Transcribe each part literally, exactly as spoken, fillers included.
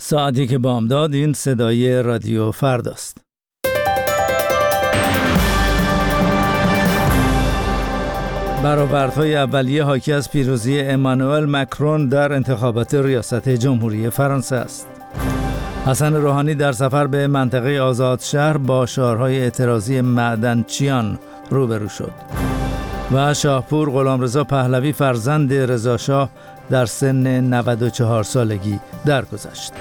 ساعتی که بامداد، این صدای رادیو فرداست. برآوردهای اولیه حاکی از پیروزی امانوئل مکرون در انتخابات ریاست جمهوری فرانسه است. حسن روحانی در سفر به منطقه آزادشهر با شعارهای اعتراضی معدنچیان روبرو شد. و شاهپور غلامرضا پهلوی فرزند رضاشاه در سن نود و چهار سالگی درگذشت.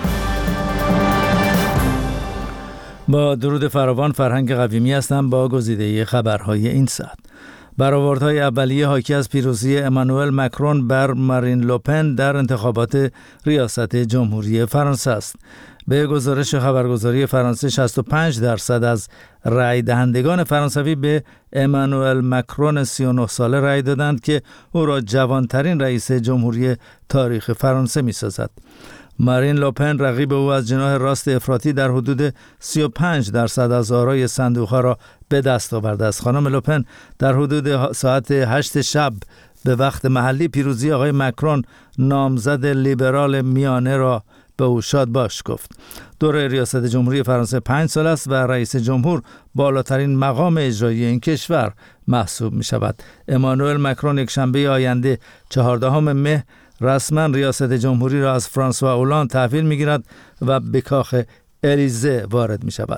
با درود فراوان، فرهنگ قویمی هستم با گزیده خبرهای این ساعت. برآوردهای اولیه حاکی از پیروزی امانوئل مکرون بر مارین لوپن در انتخابات ریاست جمهوری فرانسه است. به گزارش خبرگزاری فرانسه، شصت و پنج درصد از رای دهندگان فرانسوی به امانوئل مکرون سی و نه ساله رای دادند که او را جوانترین رئیس جمهوری تاریخ فرانسه می سازد. مارین لوپن رقیب او از جناح راست افراطی در حدود سی و پنج درصد از آرای صندوق‌ها را به دست آورده است. خانم لوپن در حدود ساعت هشت شب به وقت محلی پیروزی آقای مکرون نامزد لیبرال میانه را به او شاد باش گفت. دوره ریاست جمهوری فرانسه پنج سال است و رئیس جمهور بالاترین مقام اجرایی این کشور محسوب می شود. امانوئل مکرون یک شنبه آینده چهاردهم مه رسما ریاست جمهوری را از فرانسوا اولاند تحویل می گیرد و به کاخ الیزه وارد می شود.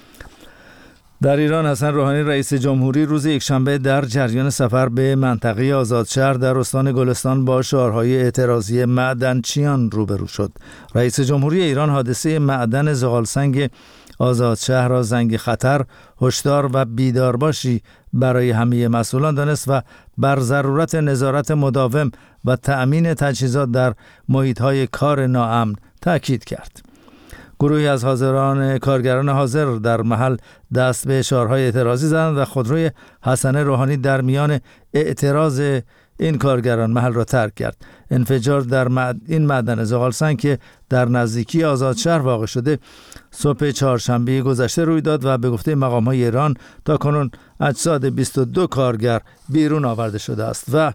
در ایران، حسن روحانی رئیس جمهوری روز یکشنبه در جریان سفر به منطقه آزادشهر در استان گلستان با شعارهای اعتراضی معدنچیان روبرو شد. رئیس جمهوری ایران حادثه معدن زغالسنگ آزادشهر را زنگ خطر، هشدار و بیدارباشی برای همه مسئولان دانست و بر ضرورت نظارت مداوم و تأمین تجهیزات در محیط‌های کار ناامن تأکید کرد. گروهی از حاضران کارگران حاضر در محل دست به شعارهای اعتراضی زدند و خودروی حسن روحانی در میان اعتراض این کارگران محل را ترک کرد. انفجار در مد... این معدن زغالسنگ که در نزدیکی آزادشهر واقع شده صبح چهارشنبه گذشته روی داد و به گفته مقام‌های ایران تاکنون اجساد بیست و دو کارگر بیرون آورده شده است. و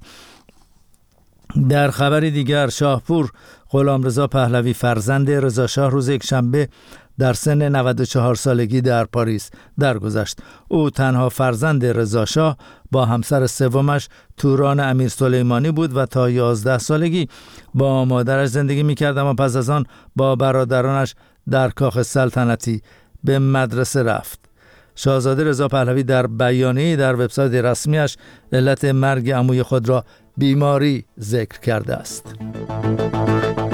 در خبری دیگر، شاهپور غلامرضا پهلوی فرزند رضاشاه روز یکشنبه در سن نود و چهار سالگی در پاریس درگذشت. او تنها فرزند رضاشاه با همسر سومش توران امیر سلیمانی بود و تا یازده سالگی با مادرش زندگی می‌کرد، اما پس از آن با برادرانش در کاخ سلطنتی به مدرسه رفت. شاهزاده رضا پهلوی در بیانیه‌ای در وبسایت رسمیش علت مرگ عموی خود را بیماری ذکر کرده است.